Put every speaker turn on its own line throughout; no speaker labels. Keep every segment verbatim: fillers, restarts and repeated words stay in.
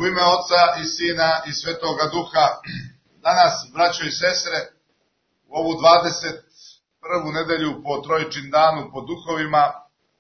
U ime Oca i Sina i Svetoga Duha, danas, braćo i sestre, u ovu dvadeset prvu nedelju po Trojičin danu po duhovima,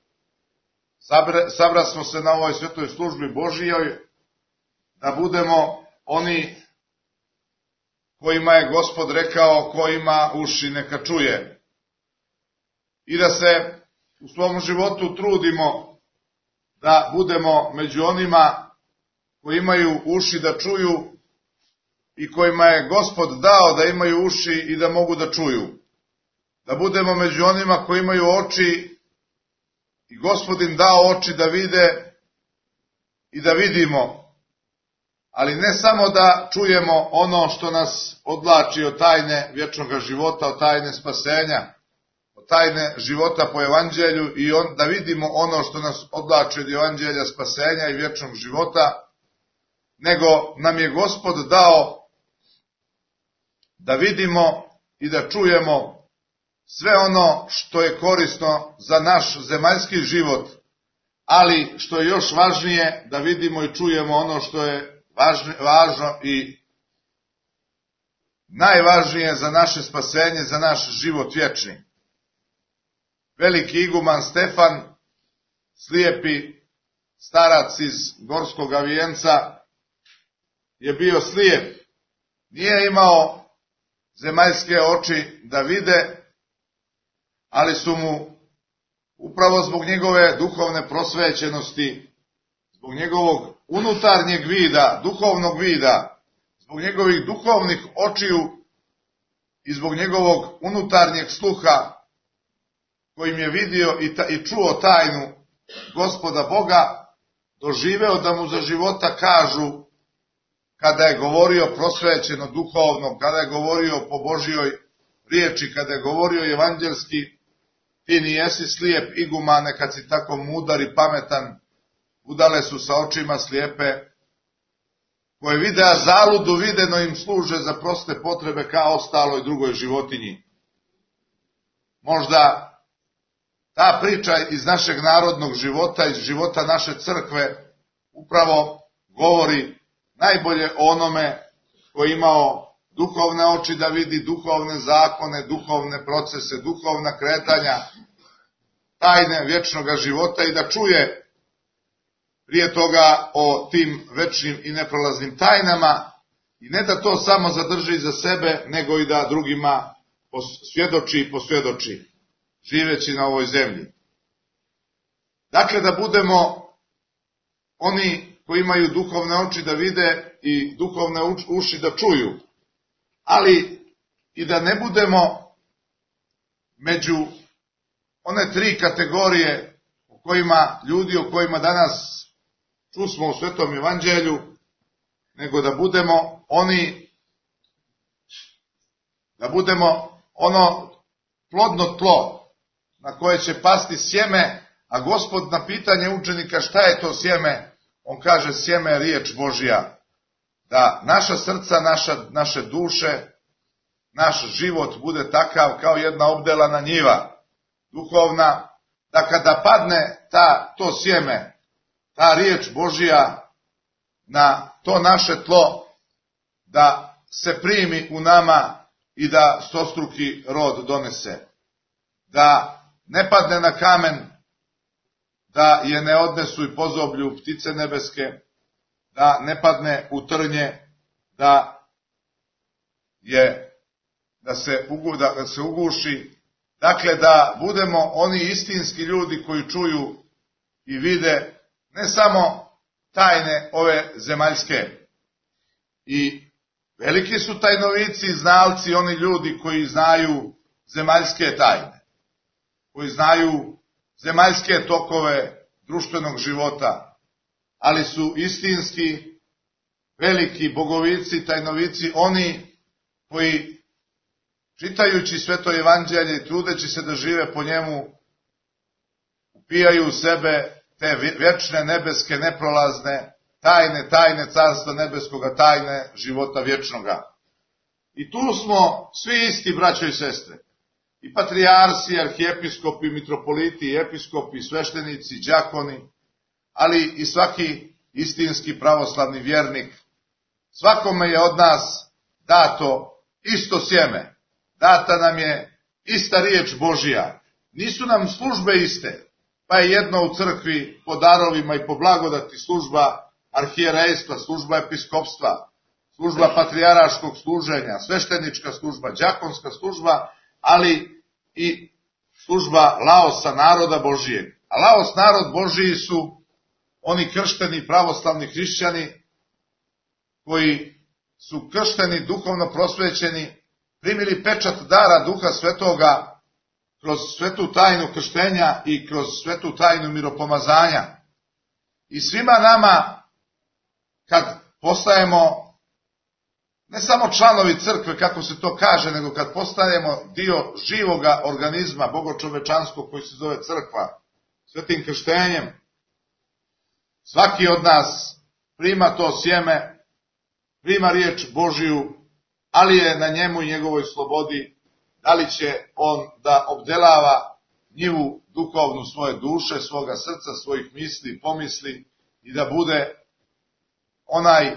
sabrasmo se na ovoj svetoj službi Božijoj, da budemo oni kojima je Gospod rekao, ko ima uši neka čuje. I da se u svom životu trudimo da budemo među onima koji imaju uši da čuju i kojima je Gospod dao da imaju uši i da mogu da čuju. Da budemo među onima koji imaju oči i Gospod im dao oči da vide i da vidimo. Ali ne samo da čujemo ono što nas odvlači od tajne vječnog života, od tajne spasenja, od tajne života po evanđelju i on, da vidimo ono što nas odvlači od evanđelja spasenja i vječnog života, nego nam je Gospod dao da vidimo i da čujemo sve ono što je korisno za naš zemaljski život, ali što je još važnije da vidimo i čujemo ono što je važno, važno i najvažnije za naše spasenje, za naš život vječni. Veliki iguman Stefan, slijepi starac iz Gorskog Vijenca, je bio slijep. Nije imao zemaljske oči da vide, ali su mu upravo zbog njegove duhovne prosvećenosti, zbog njegovog unutarnjeg vida, duhovnog vida, zbog njegovih duhovnih očiju i zbog njegovog unutarnjeg sluha kojim je vidio i, ta, i čuo tajnu Gospoda Boga, doživeo da mu za života kažu, kada je govorio prosvećeno duhovno, kada je govorio po Božjoj riječi, kada je govorio evanđelski, ti nijesi slijep igumane kad si tako mudar i pametan, udale su sa očima slijepe, koje vide, a zaludu videno im služe za proste potrebe kao ostaloj drugoj životinji. Možda ta priča iz našeg narodnog života, iz života naše crkve, upravo govori najbolje o onome koji je imao duhovne oči da vidi duhovne zakone, duhovne procese, duhovna kretanja, tajne vječnog života i da čuje prije toga o tim večnim i neprolaznim tajnama i ne da to samo zadrži za sebe, nego i da drugima svjedoči i posvjedoči, živeći na ovoj zemlji. Dakle, da budemo oni koji imaju duhovne oči da vide i duhovne uši da čuju, ali i da ne budemo među one tri kategorije o kojima ljudi, o kojima danas čusmo u Svetom evanđelju, nego da budemo oni, da budemo ono plodno tlo na koje će pasti sjeme, a Gospod na pitanje učenika šta je to sjeme, on kaže sjeme je riječ Božja, da naša srca, naša, naše duše, naš život bude takav kao jedna obdelana njiva, duhovna, da kada padne ta, to sjeme, ta riječ Božja na to naše tlo, da se primi u nama i da stostruki rod donese. Da ne padne na kamen, da je ne odnesu i pozoblju ptice nebeske, da ne padne u trnje, da je da se, ugu, da se uguši, dakle da budemo oni istinski ljudi koji čuju i vide ne samo tajne ove zemaljske. I veliki su tajnovici, znalci, oni ljudi koji znaju zemaljske tajne, koji znaju zemaljske tokove društvenog života, ali su istinski veliki bogovici, tajnovici, oni koji čitajući Sveto evanđelje i trudeći se da žive po njemu, upijaju u sebe te vječne, nebeske, neprolazne, tajne, tajne carstva nebeskoga, tajne života vječnoga. I tu smo svi isti, braćo i sestre. I patrijarsi, arhijepiskopi, mitropoliti, episkopi, sveštenici, đakoni, ali i svaki istinski pravoslavni vjernik. Svakome je od nas dato isto sjeme, data nam je ista riječ Božija. Nisu nam službe iste, pa je jedno u crkvi po darovima i po blagodati služba arhijerejstva, služba episkopstva, služba patrijaraškog služenja, sveštenička služba, đakonska služba, ali i služba laosa naroda Božijeg. A laos narod Božiji su oni kršteni pravoslavni hrišćani koji su kršteni, duhovno prosvećeni, primili pečat dara Duha Svetoga kroz svetu tajnu krštenja i kroz svetu tajnu miropomazanja. I svima nama, kad postajemo ne samo članovi crkve, kako se to kaže, nego kad postajemo dio živoga organizma bogočovečanskog koji se zove crkva, svetim krštenjem, svaki od nas prima to sjeme, prima riječ Božiju, ali je na njemu i njegovoj slobodi da li će on da obdelava njivu duhovnu svoje duše, svoga srca, svojih misli, pomisli i da bude onaj,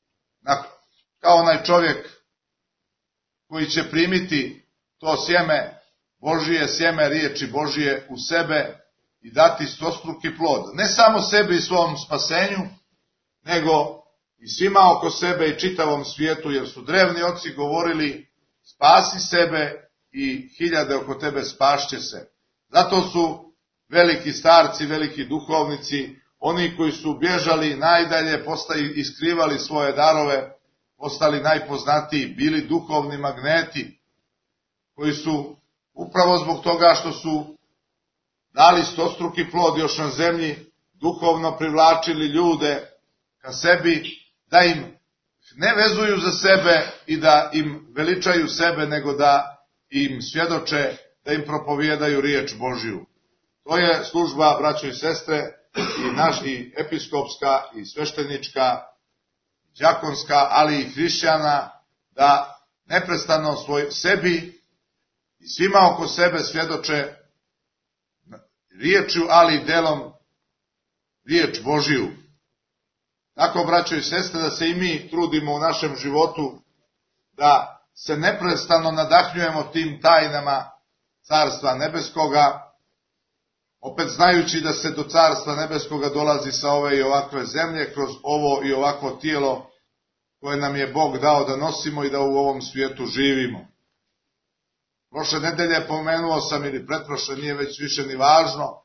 kao onaj čovjek koji će primiti to sjeme Božije, sjeme riječi Božije u sebe i dati stostruki plod. Ne samo sebi i svom spasenju, nego i svima oko sebe i čitavom svijetu, jer su drevni oci govorili spasi sebe i hiljade oko tebe spašće se. Zato su veliki starci, veliki duhovnici, oni koji su bježali najdalje, postali i skrivali svoje darove, postali najpoznatiji, bili duhovni magneti, koji su upravo zbog toga što su dali stostruki plod još na zemlji, duhovno privlačili ljude ka sebi, da im ne vezuju za sebe i da im veličaju sebe, nego da im svjedoče, da im propovijedaju riječ Božiju. To je služba, braćo i sestre, i naš i episkopska i sveštenička, đakonska, ali i hrišćana, da neprestano svoj sebi i svima oko sebe svjedoče riječju, ali i delom riječ Božiju. Tako, braćo i sestre, da se i mi trudimo u našem životu da se neprestano nadahnjujemo tim tajnama Carstva Nebeskoga, opet znajući da se do Carstva Nebeskoga dolazi sa ove i ovakve zemlje, kroz ovo i ovakvo tijelo koje nam je Bog dao da nosimo i da u ovom svijetu živimo. Prošle nedelje pomenuo sam, ili pretprošle, nije već više ni važno,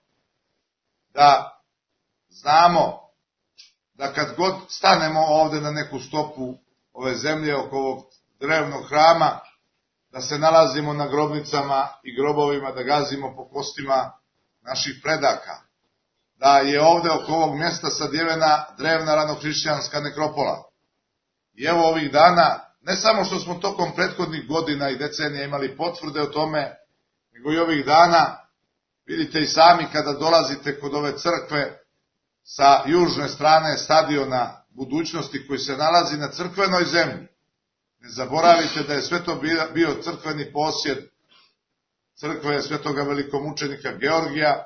da znamo da kad god stanemo ovde na neku stopu ove zemlje oko ovog drevnog hrama, da se nalazimo na grobnicama i grobovima, da gazimo po kostima naših predaka, da je ovde oko ovog mjesta sadjevena drevna ranohrišćanska nekropola. I evo ovih dana, ne samo što smo tokom prethodnih godina i decenija imali potvrde o tome, nego i ovih dana, vidite i sami kada dolazite kod ove crkve sa južne strane stadiona budućnosti koji se nalazi na crkvenoj zemlji. Ne zaboravite da je sve to bio crkveni posjed crkve svetoga velikomučenika Georgija,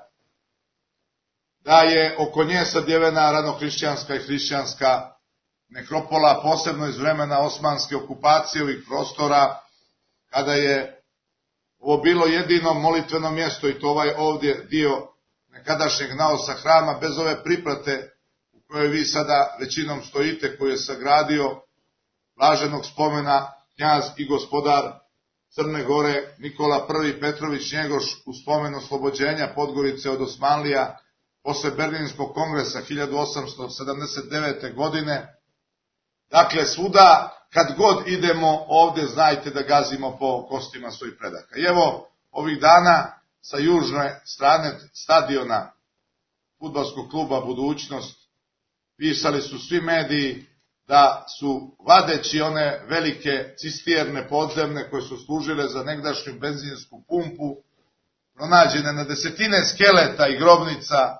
da je oko nje sadjevena ranohrišćanska i hrišćanska nekropola, posebno iz vremena osmanske okupacije ovih prostora, kada je ovo bilo jedino molitveno mjesto, i to ovaj ovdje dio nekadašnjeg naosa hrama, bez ove priprate u kojoj vi sada većinom stojite, koju je sagradio blaženog spomena knjaz i gospodar Crne Gore Nikola prvi Petrović Njegoš u spomen oslobođenja Podgorice od Osmanlija posle Berlinskog kongresa hiljadu osamsto sedamdeset devete. godine. Dakle, svuda kad god idemo ovde, znajte da gazimo po kostima svojih predaka. I evo, ovih dana sa južne strane stadiona fudbalskog kluba Budućnost pisali su svi mediji da su, vadeći one velike cisterne podzemne koje su služile za negdašnju benzinsku pumpu, pronađene na desetine skeleta i grobnica.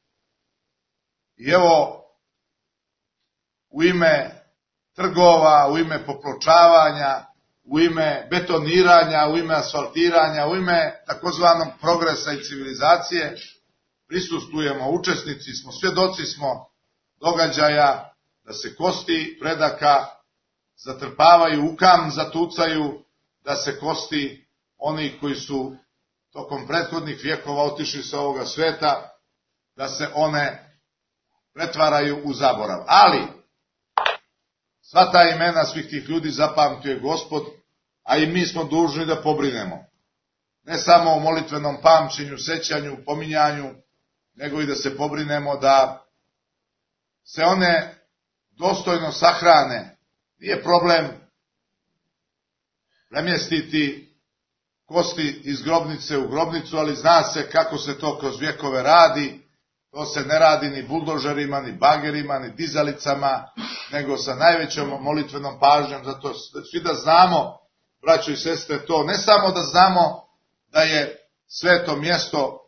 I evo, u ime trgova, u ime popločavanja, u ime betoniranja, u ime asfaltiranja, u ime takozvanog progresa i civilizacije, prisustujemo, učesnici smo, svjedoci smo događaja, da se kosti predaka zatrpavaju u kam, zatucaju, da se kosti onih koji su tokom prethodnih vjekova otišli sa ovoga sveta, da se one pretvaraju u zaborav. Ali, sva ta imena svih tih ljudi zapamtio je Gospod, a i mi smo dužni da pobrinemo. Ne samo o molitvenom pamćenju, sećanju, pominjanju, nego i da se pobrinemo da se one dostojno sahrane. Nije problem premjestiti kosti iz grobnice u grobnicu, ali zna se kako se to kroz vjekove radi. To se ne radi ni buldožerima, ni bagerima, ni dizalicama, nego sa najvećom molitvenom pažnjom. Zato svi da znamo, braćo i sestre, to ne samo da znamo da je sveto mjesto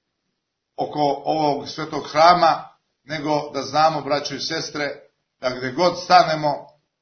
oko ovog svetog hrama, nego da znamo, braćo i sestre, da gdje god stanemo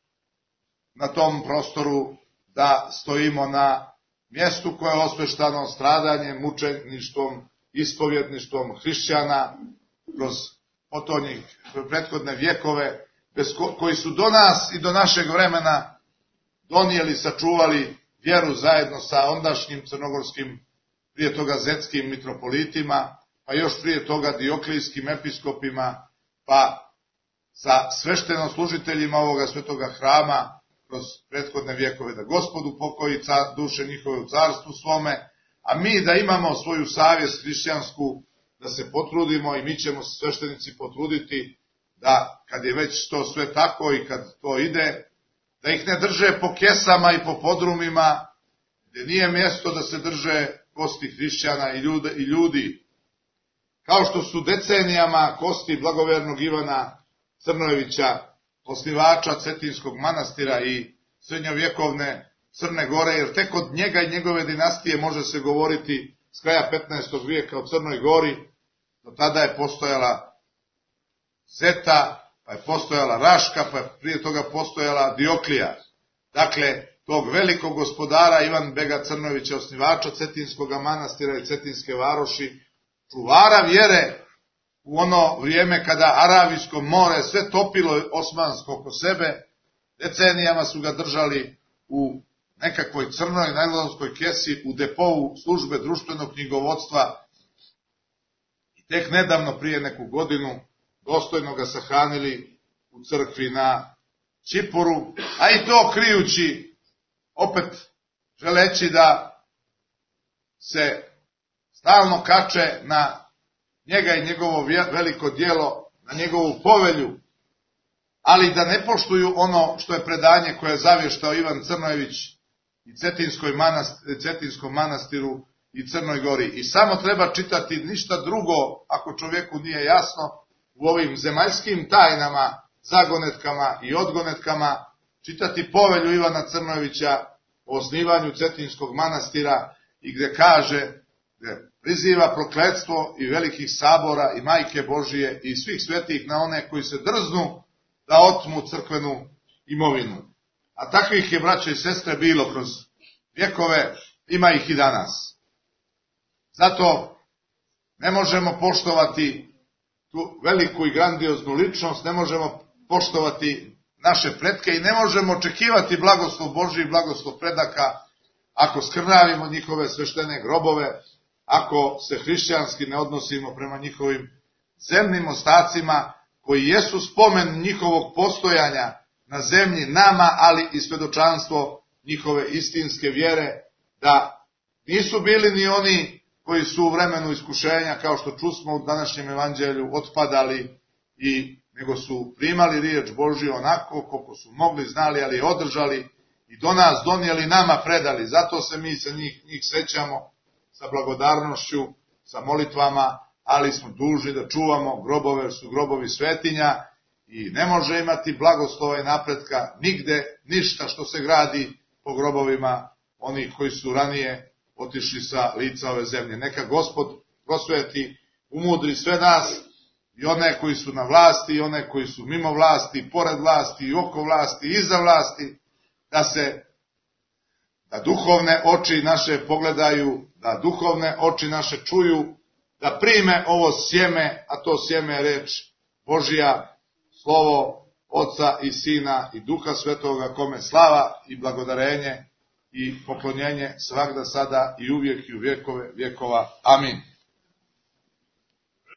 na tom prostoru, da stojimo na mjestu koje je osveštano stradanjem, mučeništvom, ispovjedništvom hrišćana kroz potonjih prethodne vjekove, bez ko, koji su do nas i do našeg vremena donijeli, sačuvali vjeru zajedno sa ondašnjim crnogorskim, prije toga zetskim mitropolitima, pa još prije toga dioklijskim episkopima, pa sa sveštenoslужiteljima ovoga svetoga hrama kroz prethodne vjekove, da Gospod upokoji car, duše njihove u carstvu svome, a mi da imamo svoju savjest hrišćansku, da se potrudimo i mi ćemo se sveštenici potruditi da kad je već to sve tako i kad to ide, da ih ne drže po kesama i po podrumima, gdje nije mjesto da se drže kosti hrišćana i ljudi, i ljudi. Kao što su decenijama kosti blagovernog Ivana Crnojevića, osnivača Cetinskog manastira i srednjovjekovne Crne Gore, jer tek od njega i njegove dinastije može se govoriti s kraja petnaestog vijeka o Crnoj Gori. Do tada je postojala Zeta, pa je postojala Raška, pa je prije toga postojala Dioklija. Dakle, tog velikog gospodara Ivan Bega Crnojevića, osnivača Cetinskog manastira i Cetinske varoši, čuvara vjere u ono vrijeme kada Aravijsko more sve topilo osmansko oko sebe, decenijama su ga držali u nekakvoj crnoj najlonskoj kesi u depovu službe društvenog knjigovodstva i tek nedavno, prije neku godinu, dostojno ga sahranili u crkvi na Čipuru, a i to krijući, opet želeći da se stalno kače na njega i njegovo veliko djelo, na njegovu povelju, ali da ne poštuju ono što je predanje koje je zavještao Ivan Crnojević i Cetinskoj manastir, Cetinskom manastiru i Crnoj Gori. I samo treba čitati, ništa drugo, ako čovjeku nije jasno, u ovim zemaljskim tajnama, zagonetkama i odgonetkama, čitati povelju Ivana Crnojevića o osnivanju Cetinskog manastira i gdje kaže, gdje priziva prokletstvo i velikih sabora i Majke Božije i svih svetih na one koji se drznu da otmu crkvenu imovinu. A takvih je, braćo i sestre, bilo kroz vjekove, ima ih i danas. Zato ne možemo poštovati tu veliku i grandioznu ličnost, ne možemo poštovati naše pretke i ne možemo očekivati blagoslov Božji i blagoslov predaka ako skrnavimo njihove sveštene grobove, ako se hrišćanski ne odnosimo prema njihovim zemnim ostacima koji jesu spomen njihovog postojanja na zemlji nama, ali i svedočanstvo njihove istinske vjere, da nisu bili ni oni koji su u vremenu iskušenja, kao što čusmo u današnjem evanđelju, otpadali, i nego su primali riječ Božju onako koliko su mogli, znali, ali je održali i do nas donijeli, nama predali. Zato se mi sa njih, njih sećamo sa blagodarnošću, sa molitvama, ali smo dužni da čuvamo grobove, jer su grobovi svetinja i ne može imati blagoslova i napretka nigde, ništa što se gradi po grobovima onih koji su ranije otišli sa lica ove zemlje. Neka Gospod prosveti, umudri sve nas, i one koji su na vlasti, i one koji su mimo vlasti, i pored vlasti, i oko vlasti, i iza vlasti, da se, da duhovne oči naše pogledaju, da duhovne oči naše čuju, da prime ovo sjeme, a to sjeme je reč Božja, slovo Oca i Sina i Duha Svetoga, kome slava i blagodarenje i poklonjenje svagda, sada i uvijek i u vjekove vjekova. Amin.